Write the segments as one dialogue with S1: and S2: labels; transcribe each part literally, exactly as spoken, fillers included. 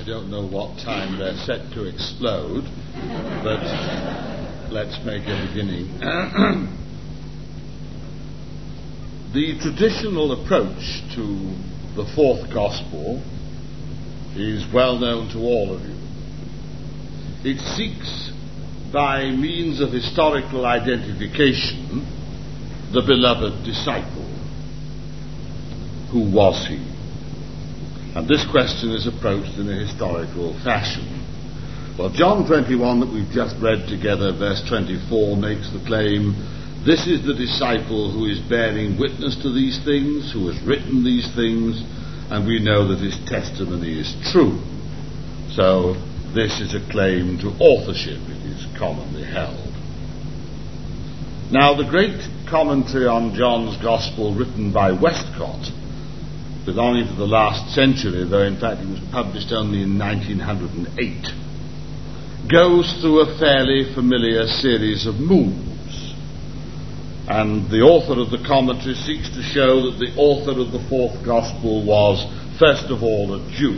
S1: I don't know what time they're set to explode, but let's make a beginning. The traditional approach to the fourth gospel is well known to all of you. It seeks, by means of historical identification, the beloved disciple. Who was he? And this question is approached in a historical fashion. Well, John twenty-one that we've just read together, verse twenty-four, makes the claim, this is the disciple who is bearing witness to these things, who has written these things, and we know that his testimony is true. So this is a claim to authorship, it is commonly held. Now, the great commentary on John's Gospel written by Westcott, belonging to the last century, though in fact it was published only in nineteen oh eight, goes through a fairly familiar series of moves. And the author of the commentary seeks to show that the author of the fourth Gospel was, first of all, a Jew,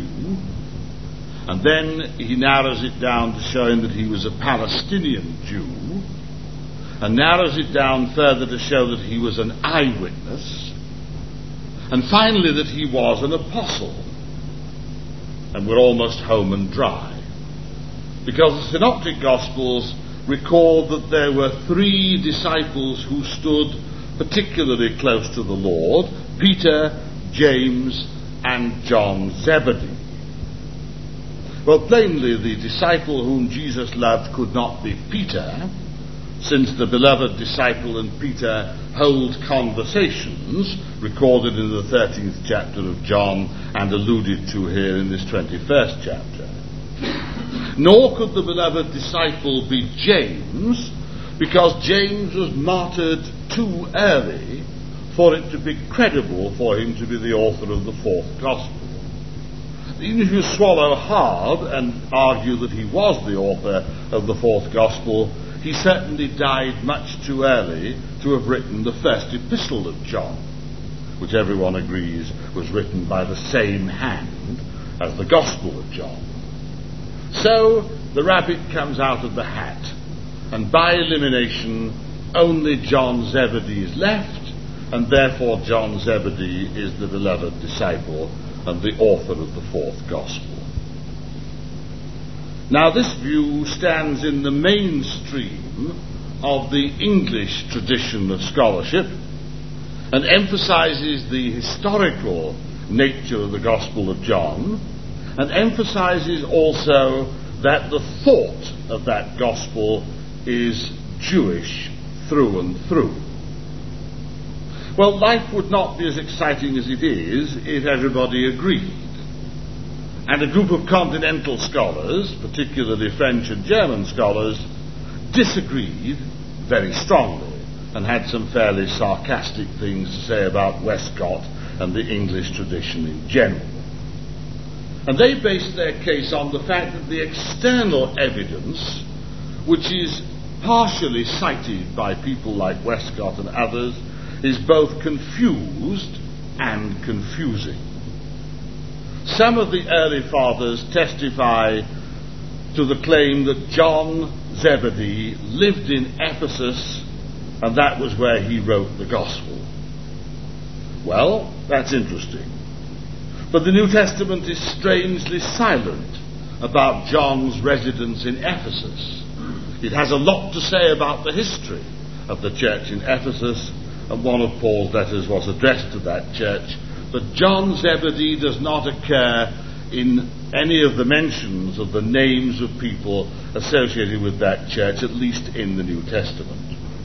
S1: and then he narrows it down to showing that he was a Palestinian Jew, and narrows it down further to show that he was an eyewitness, and finally that he was an apostle. And we're almost home and dry, because the Synoptic Gospels record that there were three disciples who stood particularly close to the Lord: Peter, James, and John Zebedee. Well, plainly the disciple whom Jesus loved could not be Peter, since the beloved disciple and Peter hold conversations recorded in the thirteenth chapter of John and alluded to here in this twenty-first chapter. Nor could the beloved disciple be James, because James was martyred too early for it to be credible for him to be the author of the fourth gospel. Even if you swallow hard and argue that he was the author of the fourth gospel, he certainly died much too early to have written the first epistle of John, which everyone agrees was written by the same hand as the Gospel of John. So the rabbit comes out of the hat, and by elimination only John Zebedee is left, and therefore John Zebedee is the beloved disciple and the author of the fourth Gospel. Now, this view stands in the mainstream of the English tradition of scholarship and emphasizes the historical nature of the Gospel of John, and emphasizes also that the thought of that Gospel is Jewish through and through. Well, life would not be as exciting as it is if everybody agreed. And a group of continental scholars, particularly French and German scholars, disagreed very strongly and had some fairly sarcastic things to say about Westcott and the English tradition in general. And they based their case on the fact that the external evidence, which is partially cited by people like Westcott and others, is both confused and confusing. Some of the early fathers testify to the claim that John Zebedee lived in Ephesus and that was where he wrote the Gospel. Well, that's interesting. But the New Testament is strangely silent about John's residence in Ephesus. It has a lot to say about the history of the church in Ephesus, and one of Paul's letters was addressed to that church. But John Zebedee does not occur in any of the mentions of the names of people associated with that church, at least in the New Testament.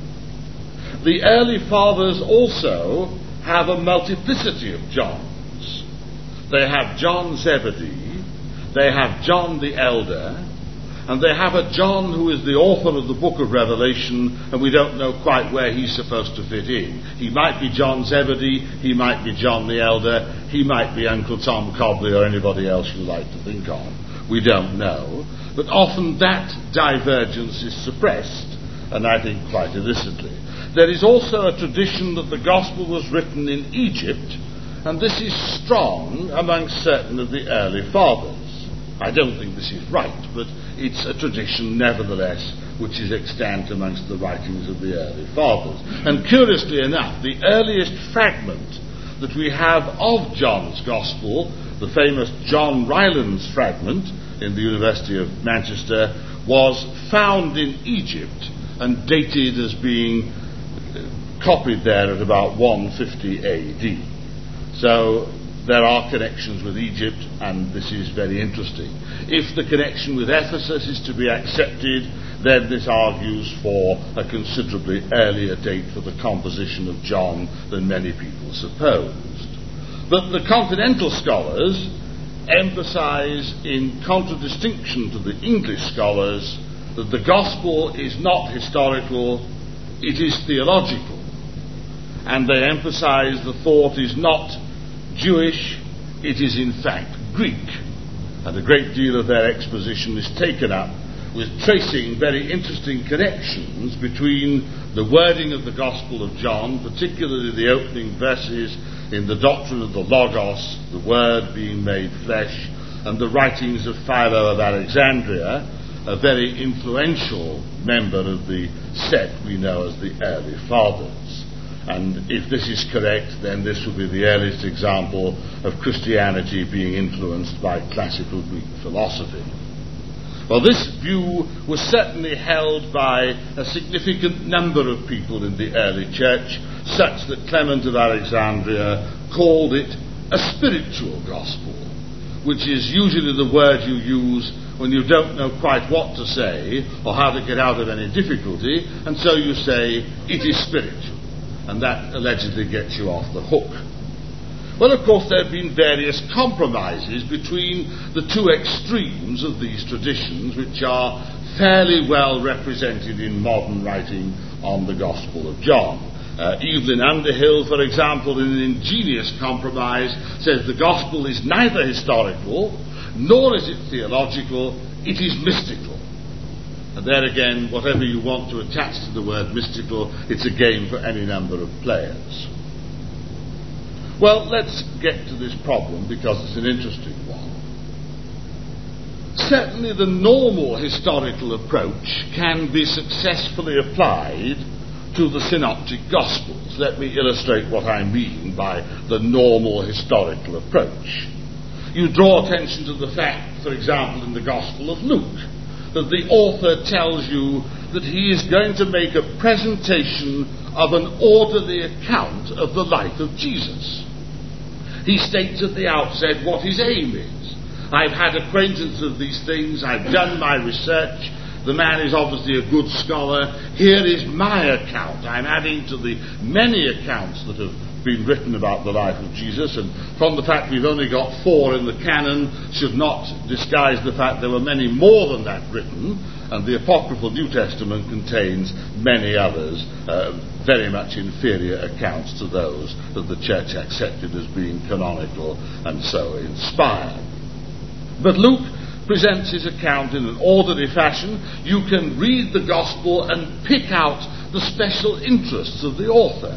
S1: The early fathers also have a multiplicity of Johns. They have John Zebedee, they have John the Elder, and they have a John who is the author of the book of Revelation, and we don't know quite where he's supposed to fit in. He might be John Zebedee, he might be John the Elder, he might be Uncle Tom Cobley or anybody else you like to think of. We don't know. But often that divergence is suppressed, and I think quite illicitly. There is also a tradition that the Gospel was written in Egypt, and this is strong among certain of the early fathers. I don't think this is right, but it's a tradition nevertheless which is extant amongst the writings of the early fathers. And curiously enough, the earliest fragment that we have of John's Gospel, the famous John Rylands fragment in the University of Manchester, was found in Egypt and dated as being copied there at about one fifty A D. So there are connections with Egypt, and this is very interesting. If the connection with Ephesus is to be accepted, then this argues for a considerably earlier date for the composition of John than many people supposed. But the continental scholars emphasize, in contradistinction to the English scholars, that the Gospel is not historical, it is theological. And they emphasize the thought is not Jewish, it is in fact Greek. And a great deal of their exposition is taken up with tracing very interesting connections between the wording of the Gospel of John, particularly the opening verses in the doctrine of the Logos, the Word being made flesh, and the writings of Philo of Alexandria, a very influential member of the set we know as the early fathers. And if this is correct, then this will be the earliest example of Christianity being influenced by classical Greek philosophy. Well, this view was certainly held by a significant number of people in the early church, such that Clement of Alexandria called it a spiritual gospel, which is usually the word you use when you don't know quite what to say or how to get out of any difficulty, and so you say, it is spiritual. And that allegedly gets you off the hook. Well, of course, there have been various compromises between the two extremes of these traditions, which are fairly well represented in modern writing on the Gospel of John. Uh, Evelyn Underhill, for example, in an ingenious compromise, says the Gospel is neither historical, nor is it theological, it is mystical. And there again, whatever you want to attach to the word mystical, it's a game for any number of players. Well, let's get to this problem because it's an interesting one. Certainly the normal historical approach can be successfully applied to the Synoptic Gospels. Let me illustrate what I mean by the normal historical approach. You draw attention to the fact, for example, in the Gospel of Luke, that the author tells you that he is going to make a presentation of an orderly account of the life of Jesus. He states at the outset what his aim is. I've had acquaintance of these things, I've done my research, the man is obviously a good scholar, here is my account. I'm adding to the many accounts that have been written about the life of Jesus, and from the fact we've only got four in the canon should not disguise the fact there were many more than that written, and the apocryphal New Testament contains many others, uh, very much inferior accounts to those that the church accepted as being canonical and so inspired. But Luke presents his account in an orderly fashion. You can read the gospel and pick out the special interests of the author.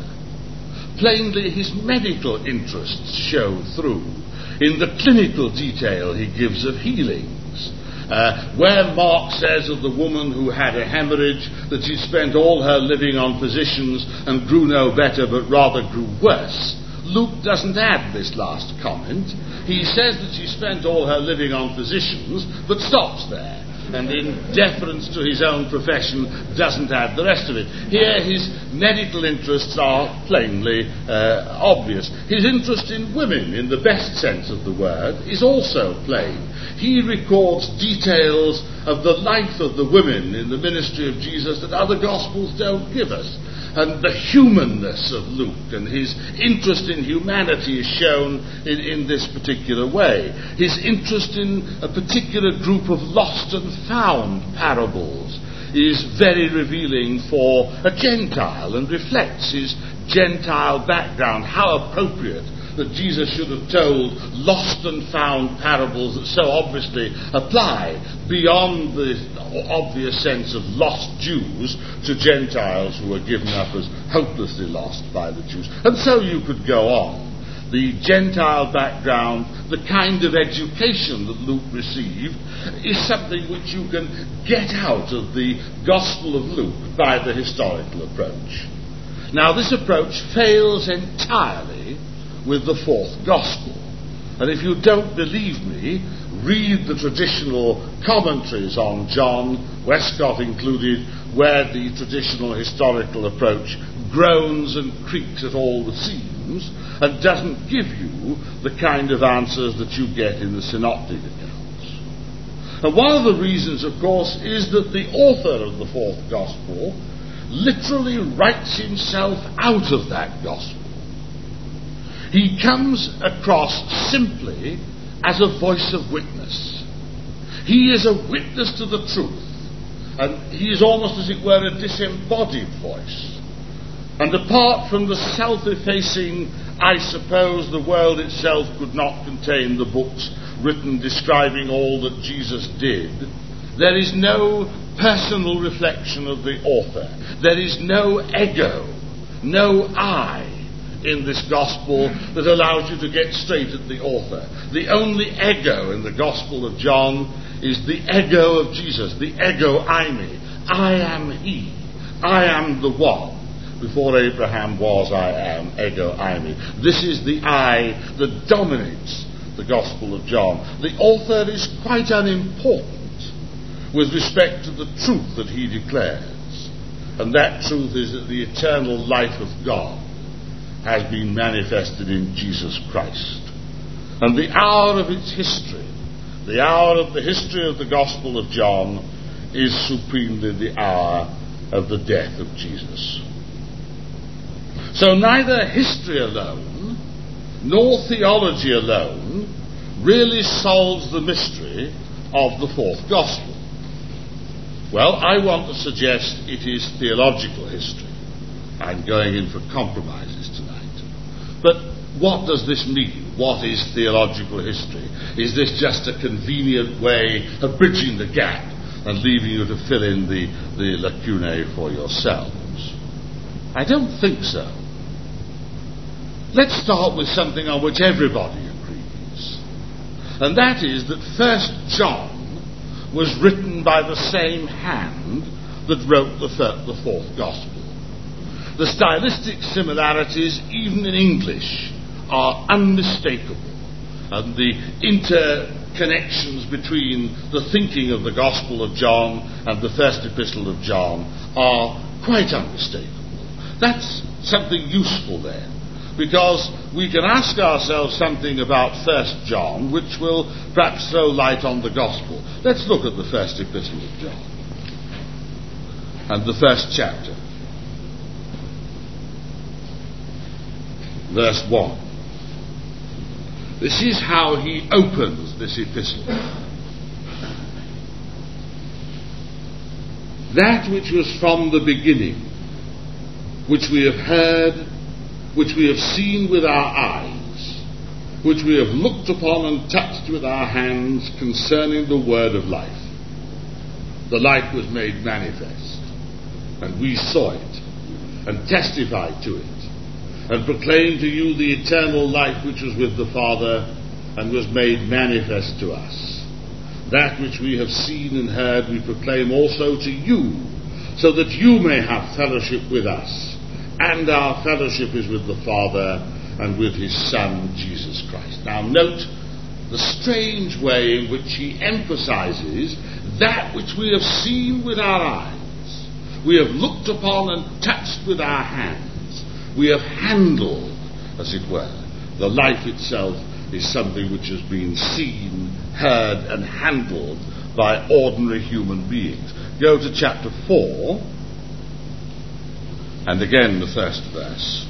S1: Plainly, his medical interests show through in the clinical detail he gives of healings. Uh, where Mark says of the woman who had a hemorrhage that she spent all her living on physicians and grew no better but rather grew worse, Luke doesn't add this last comment. He says that she spent all her living on physicians but stops there, and in deference to his own profession doesn't add the rest of it. Here his medical interests are plainly uh, obvious. His interest in women, in the best sense of the word, is also plain. He records details of the life of the women in the ministry of Jesus that other Gospels don't give us. And the humanness of Luke and his interest in humanity is shown in, in this particular way. His interest in a particular group of lost and found parables is very revealing for a Gentile and reflects his Gentile background. How appropriate that Jesus should have told lost and found parables that so obviously apply beyond the obvious sense of lost Jews to Gentiles who were given up as hopelessly lost by the Jews. And so you could go on. the Gentile background, the kind of education that Luke received, is something which you can get out of the Gospel of Luke by the historical approach. Now, this approach fails entirely with the fourth Gospel. And if you don't believe me, read the traditional commentaries on John, Westcott included, where the traditional historical approach groans and creaks at all the seams and doesn't give you the kind of answers that you get in the synoptic accounts. And one of the reasons, of course, is that the author of the fourth Gospel literally writes himself out of that Gospel. He comes across simply as a voice of witness. He is a witness to the truth, and he is almost, as it were, a disembodied voice. And apart from the self-effacing, I suppose the world itself could not contain the books written describing all that Jesus did, there is no personal reflection of the author. There is no ego, no I in this gospel that allows you to get straight at the author. The only ego in the Gospel of John is the ego of Jesus, the ego eimi. I am he. I am the one. Before Abraham was, I am, ego eimi. This is the I that dominates the Gospel of John. The author is quite unimportant with respect to the truth that he declares. And that truth is that the eternal life of God has been manifested in Jesus Christ. And the hour of its history, the hour of the history of the Gospel of John, is supremely the hour of the death of Jesus. So neither history alone, nor theology alone, really solves the mystery of the fourth Gospel. Well, I want to suggest it is theological history. I'm going in for compromises tonight. But what does this mean? What is theological history? Is this just a convenient way of bridging the gap and leaving you to fill in the, the lacunae for yourselves? I don't think so. Let's start with something on which everybody agrees. And that is that First John was written by the same hand that wrote the, third, the fourth Gospel. The stylistic similarities, even in English, are unmistakable. And the interconnections between the thinking of the Gospel of John and the first epistle of John are quite unmistakable. That's something useful there, because we can ask ourselves something about First John, which will perhaps throw light on the Gospel. Let's look at the first epistle of John and the first chapter. Verse one. This is how he opens this epistle. That which was from the beginning, which we have heard, which we have seen with our eyes, which we have looked upon and touched with our hands concerning the word of life. The life was made manifest, and we saw it, and testified to it, and proclaimed to you the eternal life which was with the Father, and was made manifest to us. That which we have seen and heard we proclaim also to you, so that you may have fellowship with us. And our fellowship is with the Father and with his Son, Jesus Christ. Now note the strange way in which he emphasizes that which we have seen with our eyes, we have looked upon and touched with our hands. We have handled, as it were. The life itself is something which has been seen, heard, and handled by ordinary human beings. Go to chapter four, and again the first verse.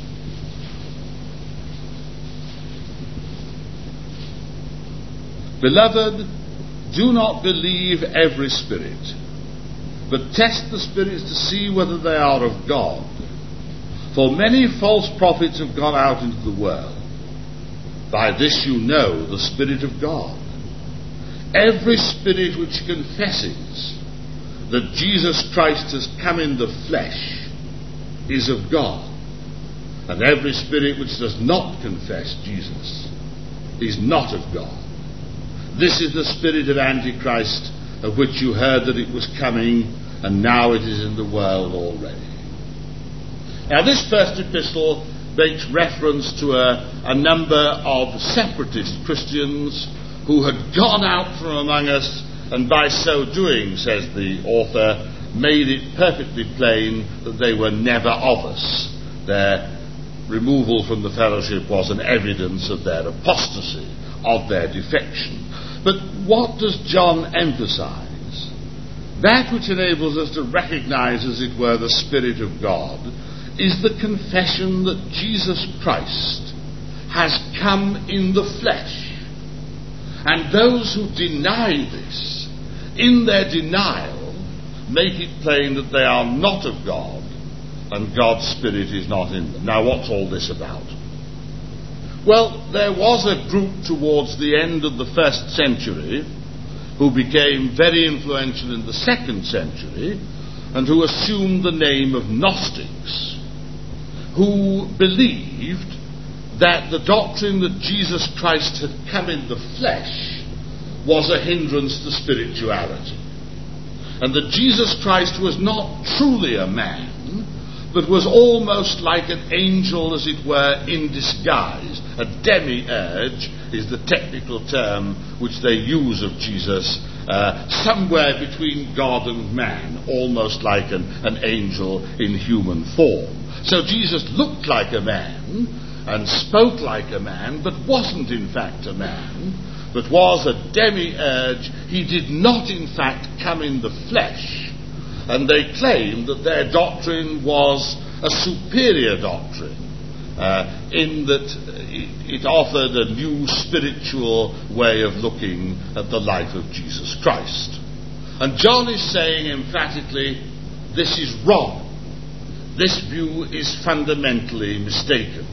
S1: Beloved, do not believe every spirit, but test the spirits to see whether they are of God. For many false prophets have gone out into the world. By this you know the Spirit of God. Every spirit which confesses that Jesus Christ has come in the flesh is of God. And every spirit which does not confess Jesus is not of God. This is the spirit of Antichrist, of which you heard that it was coming, and now it is in the world already. Now this first epistle makes reference to a, a number of separatist Christians who had gone out from among us, and by so doing, says the author, made it perfectly plain that they were never of us. Their removal from the fellowship was an evidence of their apostasy, of their defection. But what does John emphasize? That which enables us to recognize, as it were, the Spirit of God is the confession that Jesus Christ has come in the flesh. And those who deny this, in their denial, make it plain that they are not of God, and God's Spirit is not in them. Now, what's all this about? Well, there was a group towards the end of the first century who became very influential in the second century and who assumed the name of Gnostics, who believed that the doctrine that Jesus Christ had come in the flesh was a hindrance to spirituality, and that Jesus Christ was not truly a man, but was almost like an angel, as it were, in disguise. A demiurge is the technical term which they use of Jesus, uh, somewhere between God and man, almost like an, an angel in human form. So Jesus looked like a man and spoke like a man, but wasn't in fact a man, but was a demiurge. He did not in fact come in the flesh. And they claimed that their doctrine was a superior doctrine, uh, in that it, it offered a new spiritual way of looking at the life of Jesus Christ. And John is saying emphatically, this is wrong. This view is fundamentally mistaken.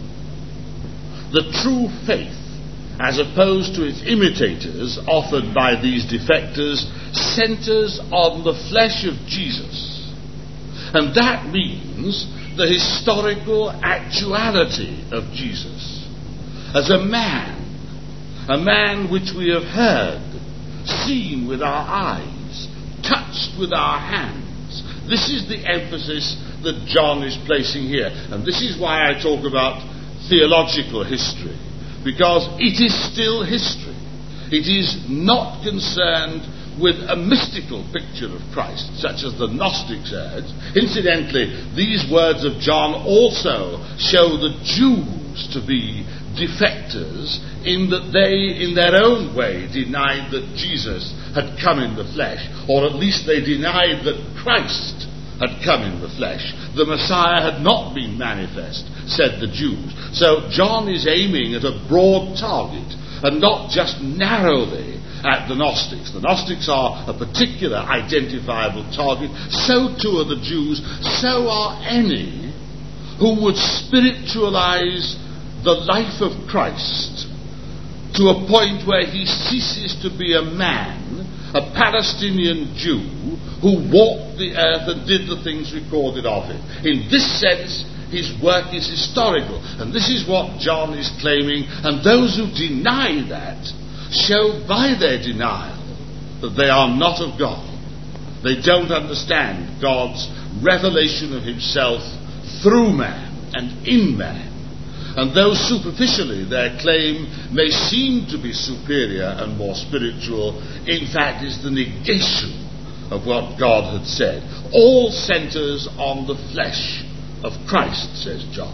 S1: The true faith, as opposed to its imitators offered by these defectors, centers on the flesh of Jesus. And that means the historical actuality of Jesus as a man, a man which we have heard, seen with our eyes, touched with our hands. This is the emphasis that John is placing here. And this is why I talk about theological history, because it is still history. It is not concerned with a mystical picture of Christ, such as the Gnostics urged. Incidentally, these words of John also show the Jews to be defectors, in that they, in their own way, denied that Jesus had come in the flesh, or at least they denied that Christ had come in the flesh. The Messiah had not been manifest, said the Jews. So John is aiming at a broad target, and not just narrowly at the Gnostics. The Gnostics are a particular identifiable target. So too are the Jews. So are any who would spiritualize the life of Christ to a point where he ceases to be a man, a Palestinian Jew who walked the earth and did the things recorded of him. In this sense, his work is historical, and this is what John is claiming, and those who deny that show by their denial that they are not of God. They don't understand God's revelation of himself through man and in man. And though superficially their claim may seem to be superior and more spiritual, in fact is the negation of what God had said. All centers on the flesh of Christ, says John.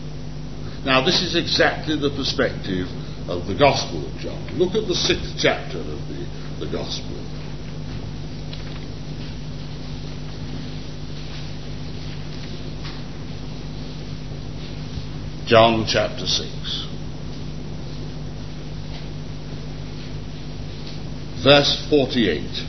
S1: Now this is exactly the perspective of the Gospel of John. Look at the sixth chapter of the, the Gospel. John chapter six. Verse forty-eight.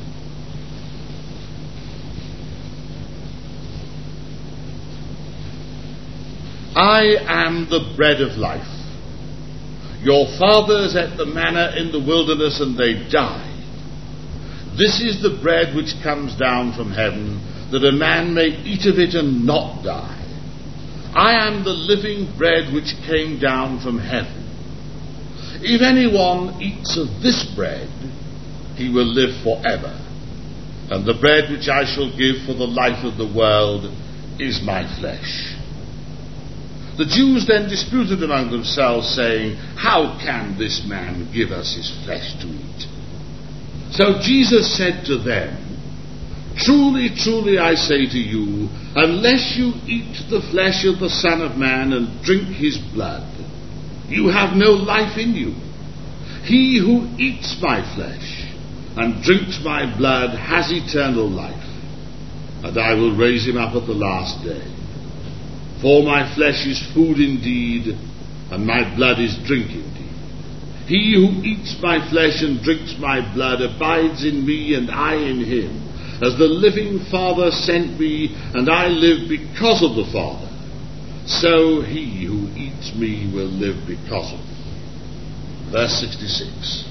S1: I am the bread of life. Your fathers ate the manna in the wilderness and they died. This is the bread which comes down from heaven, that a man may eat of it and not die. I am the living bread which came down from heaven. If anyone eats of this bread, he will live forever. And the bread which I shall give for the life of the world is my flesh. The Jews then disputed among themselves, saying, how can this man give us his flesh to eat? So Jesus said to them, truly, truly, I say to you, unless you eat the flesh of the Son of Man and drink his blood, you have no life in you. He who eats my flesh and drinks my blood has eternal life, and I will raise him up at the last day. For my flesh is food indeed, and my blood is drink indeed. He who eats my flesh and drinks my blood abides in me, and I in him. As the living Father sent me, and I live because of the Father, so he who eats me will live because of me. Verse sixty-six.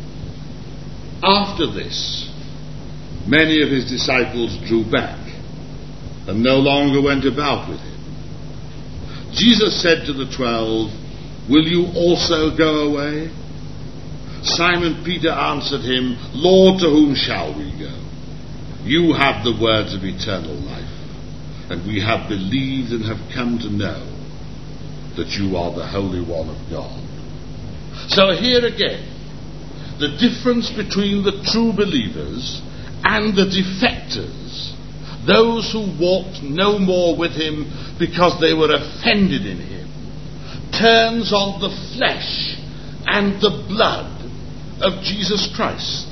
S1: After this, many of his disciples drew back, and no longer went about with him. Jesus said to the twelve, will you also go away? Simon Peter answered him, Lord, to whom shall we go? You have the words of eternal life, and we have believed and have come to know that you are the Holy One of God. So here again, the difference between the true believers and the defectors, those who walked no more with him because they were offended in him, turns on the flesh and the blood of Jesus Christ.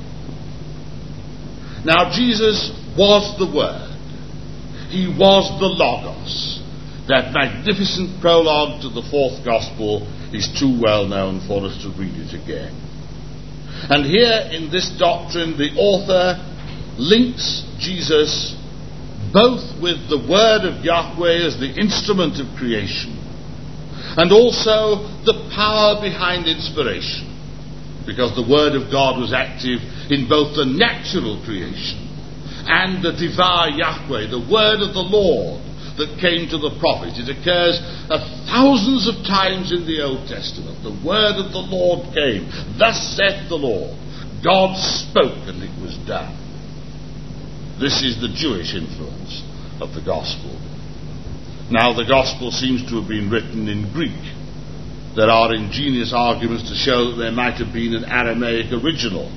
S1: Now, Jesus was the Word. He was the Logos. That magnificent prologue to the fourth Gospel is too well known for us to read it again. And here in this doctrine, the author links Jesus both with the Word of Yahweh as the instrument of creation, and also the power behind inspiration, because the Word of God was active in both the natural creation and the Divah Yahweh, the Word of the Lord that came to the prophet. It occurs uh, thousands of times in the Old Testament. The Word of the Lord came. Thus saith the Lord. God spoke and it was done. This is the Jewish influence of the Gospel. Now, the Gospel seems to have been written in Greek. There are ingenious arguments to show that there might have been an Aramaic original.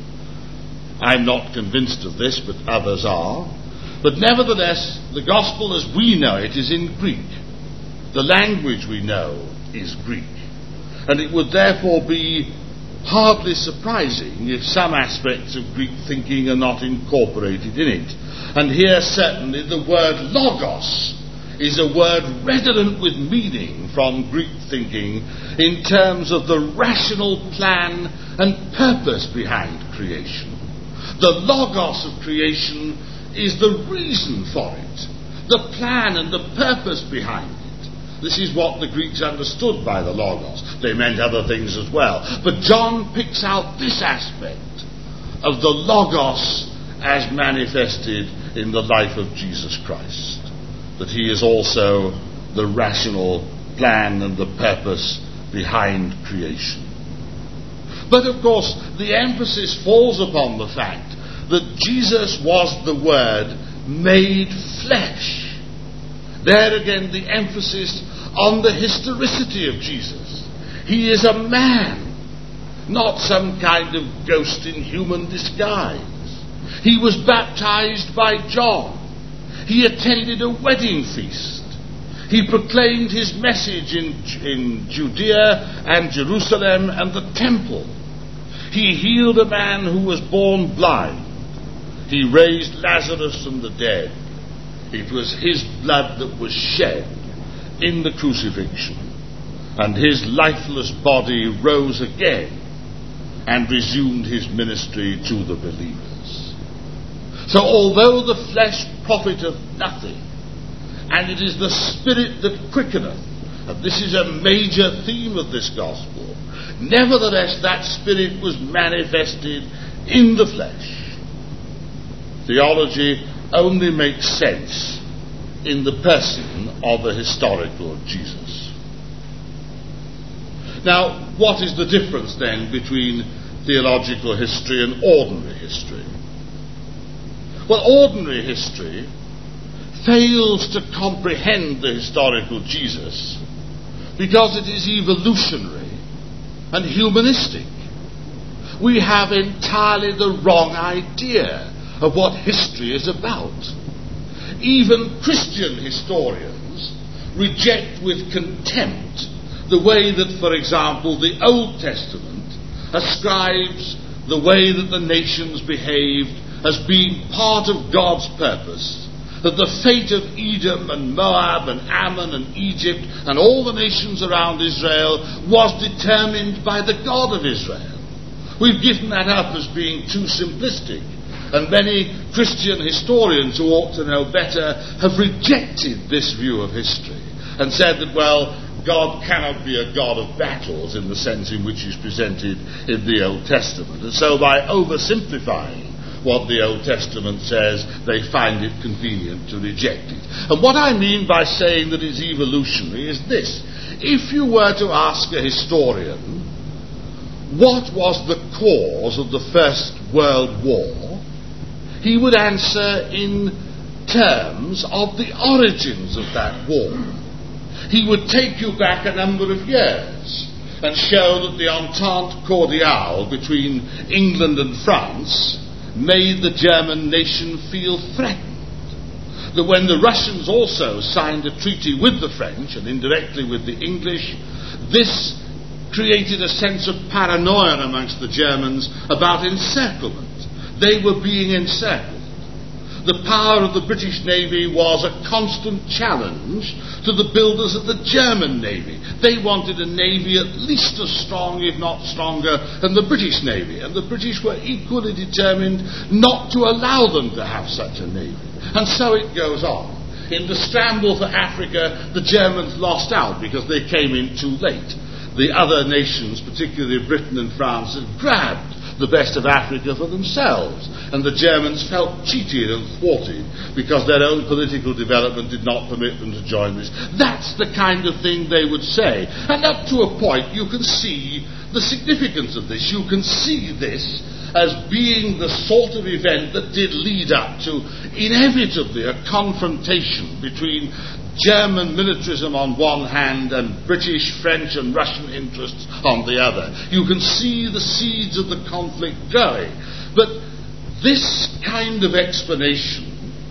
S1: I'm not convinced of this, but others are. But nevertheless, the Gospel as we know it is in Greek. The language we know is Greek. And it would therefore be hardly surprising if some aspects of Greek thinking are not incorporated in it. And here certainly the word logos is a word redolent with meaning from Greek thinking in terms of the rational plan and purpose behind creation. The logos of creation is the reason for it, the plan and the purpose behind it. This is what the Greeks understood by the logos. They meant other things as well. But John picks out this aspect of the logos as manifested in the life of Jesus Christ, that he is also the rational plan and the purpose behind creation. But of course, the emphasis falls upon the fact that Jesus was the Word made flesh. There again, the emphasis on the historicity of Jesus. He is a man, not some kind of ghost in human disguise. He was baptized by John. He attended a wedding feast. He proclaimed his message in, in Judea and Jerusalem and the temple. He healed a man who was born blind. He raised Lazarus from the dead. It was his blood that was shed in the crucifixion. And his lifeless body rose again and resumed his ministry to the believers. So although the flesh profiteth nothing, and it is the Spirit that quickeneth, and this is a major theme of this gospel, nevertheless that Spirit was manifested in the flesh. Theology only makes sense in the person of a historical Jesus. Now, what is the difference then between theological history and ordinary history? Well, ordinary history fails to comprehend the historical Jesus because it is evolutionary and humanistic. We have entirely the wrong idea of what history is about. Even Christian historians reject with contempt the way that, for example, the Old Testament ascribes the way that the nations behaved as being part of God's purpose, that the fate of Edom and Moab and Ammon and Egypt and all the nations around Israel was determined by the God of Israel. We've given that up as being too simplistic, and many Christian historians who ought to know better have rejected this view of history and said that, well, God cannot be a God of battles in the sense in which he's presented in the Old Testament. And so by oversimplifying what the Old Testament says, they find it convenient to reject it. And what I mean by saying that it's evolutionary is this. If you were to ask a historian what was the cause of the First World War, he would answer in terms of the origins of that war. He would take you back a number of years and show that the Entente Cordiale between England and France made the German nation feel threatened. That when the Russians also signed a treaty with the French and indirectly with the English, this created a sense of paranoia amongst the Germans about encirclement. They were being encircled. The power of the British Navy was a constant challenge to the builders of the German Navy. They wanted a navy at least as strong, if not stronger, than the British Navy. And the British were equally determined not to allow them to have such a navy. And so it goes on. In the scramble for Africa, the Germans lost out because they came in too late. The other nations, particularly Britain and France, had grabbed the best of Africa for themselves, and the Germans felt cheated and thwarted because their own political development did not permit them to join this. That's the kind of thing they would say, and up to a point you can see the significance of this. You can see this as being the sort of event that did lead up to inevitably a confrontation between German militarism on one hand and British, French and Russian interests on the other. You can see the seeds of the conflict growing. But this kind of explanation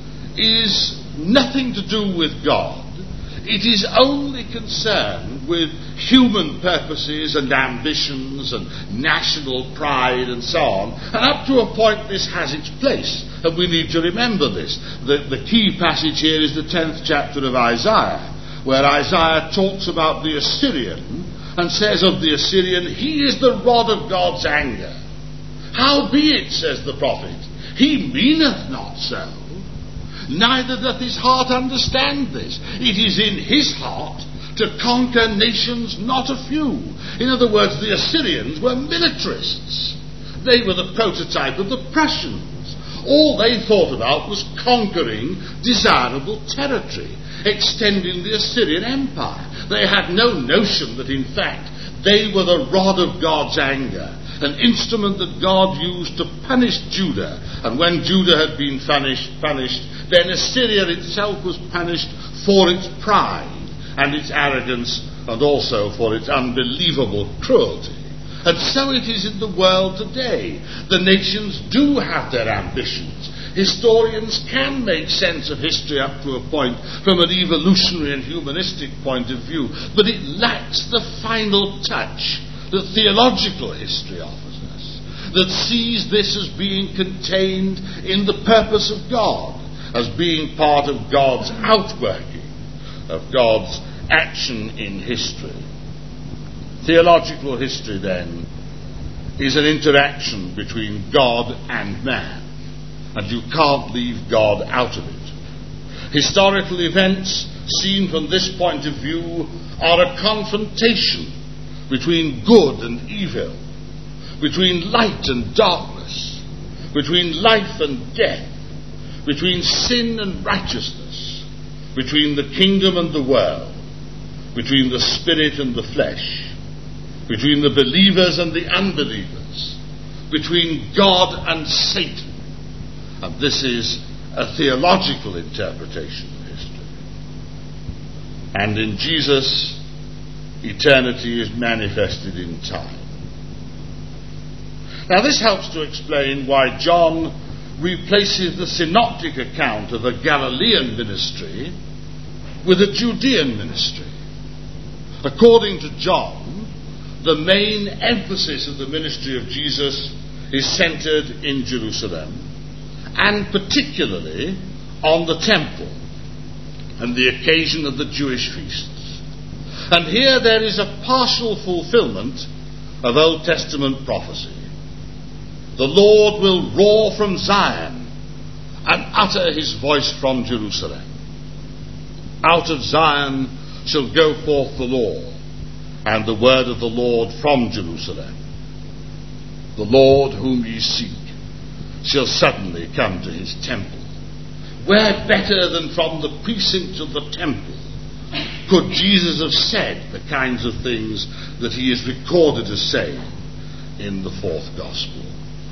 S1: is nothing to do with God. It is only concerned with human purposes and ambitions and national pride and so on. And up to a point this has its place. And we need to remember this. The, the key passage here is the tenth chapter of Isaiah, where Isaiah talks about the Assyrian and says of the Assyrian, he is the rod of God's anger. Howbeit, says the prophet, he meaneth not so. Neither doth his heart understand this. It is in his heart to conquer nations not a few. In other words, the Assyrians were militarists. They were the prototype of the Prussians. All they thought about was conquering desirable territory, extending the Assyrian Empire. They had no notion that, in fact, they were the rod of God's anger, an instrument that God used to punish Judah. And when Judah had been punished, punished, then Assyria itself was punished for its pride and its arrogance, and also for its unbelievable cruelty. And so it is in the world today. The nations do have their ambitions. Historians can make sense of history up to a point from an evolutionary and humanistic point of view, but it lacks the final touch that theological history offers us, that sees this as being contained in the purpose of God, as being part of God's outworking, of God's action in history. Theological history, then, is an interaction between God and man, and you can't leave God out of it. Historical events, seen from this point of view, are a confrontation between good and evil, between light and darkness, between life and death, between sin and righteousness, between the kingdom and the world, between the spirit and the flesh, between the believers and the unbelievers, between God and Satan. And this is a theological interpretation of history. And in Jesus, eternity is manifested in time. Now this helps to explain why John replaces the synoptic account of a Galilean ministry with a Judean ministry. According to John, the main emphasis of the ministry of Jesus is centered in Jerusalem, and particularly on the temple and the occasion of the Jewish feasts. And here there is a partial fulfillment of Old Testament prophecy. The Lord will roar from Zion and utter his voice from Jerusalem. Out of Zion shall go forth the law, and the word of the Lord from Jerusalem. The Lord whom ye seek shall suddenly come to his temple. Where better than from the precincts of the temple could Jesus have said the kinds of things that he is recorded as saying in the fourth gospel?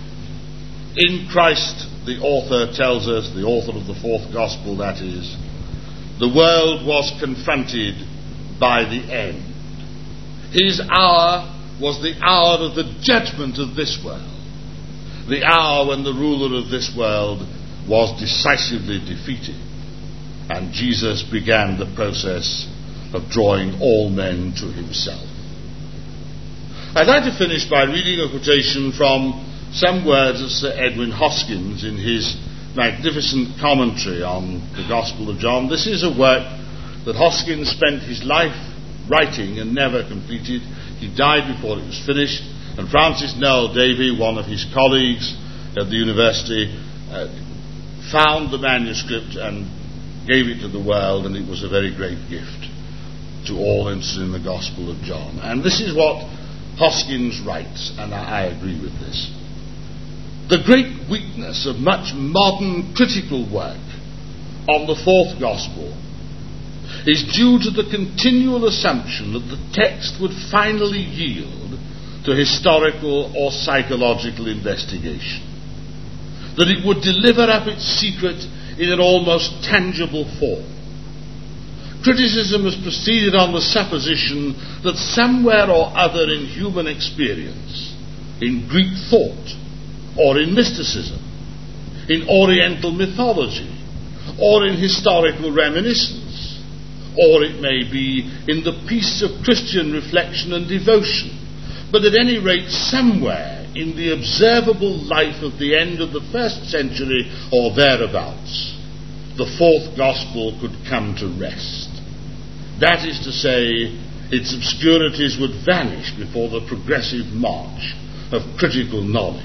S1: In Christ, the author tells us, the author of the fourth gospel that is, the world was confronted by the end. His hour was the hour of the judgment of this world, the hour when the ruler of this world was decisively defeated, and Jesus began the process of drawing all men to himself. I'd like to finish by reading a quotation from some words of Sir Edwin Hoskins in his magnificent commentary on the Gospel of John. This is a work that Hoskins spent his life writing and never completed. He died before it was finished, and Francis Noel Davy, one of his colleagues at the university, uh, found the manuscript and gave it to the world, and it was a very great gift to all interested in the Gospel of John. And this is what Hoskins writes, and I, I agree with this. The great weakness of much modern critical work on the fourth gospel is due to the continual assumption that the text would finally yield to historical or psychological investigation, that it would deliver up its secret in an almost tangible form. Criticism has proceeded on the supposition that somewhere or other in human experience, in Greek thought, or in mysticism, in Oriental mythology, or in historical reminiscence, or it may be in the peace of Christian reflection and devotion, but at any rate somewhere in the observable life of the end of the first century or thereabouts, the fourth gospel could come to rest. That is to say, its obscurities would vanish before the progressive march of critical knowledge.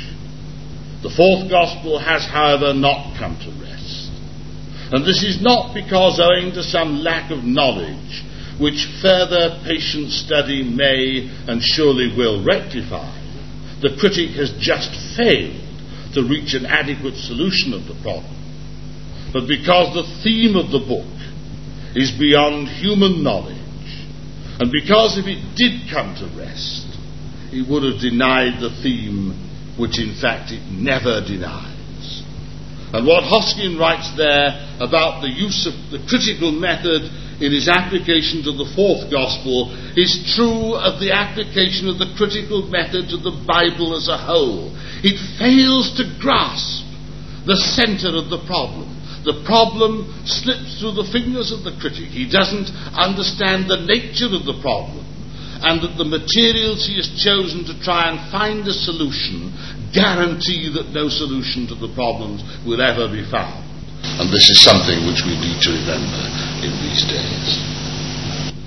S1: The fourth gospel has, however, not come to rest. And this is not because, owing to some lack of knowledge, which further patient study may and surely will rectify, the critic has just failed to reach an adequate solution of the problem, but because the theme of the book is beyond human knowledge, and because if it did come to rest, it would have denied the theme which in fact it never denies. And what Hoskin writes there about the use of the critical method in his application to the fourth gospel is true of the application of the critical method to the Bible as a whole. It fails to grasp the center of the problem. The problem slips through the fingers of the critic. He doesn't understand the nature of the problem, and that the materials he has chosen to try and find a solution guarantee that no solution to the problems will ever be found. And this is something which we need to remember in these days.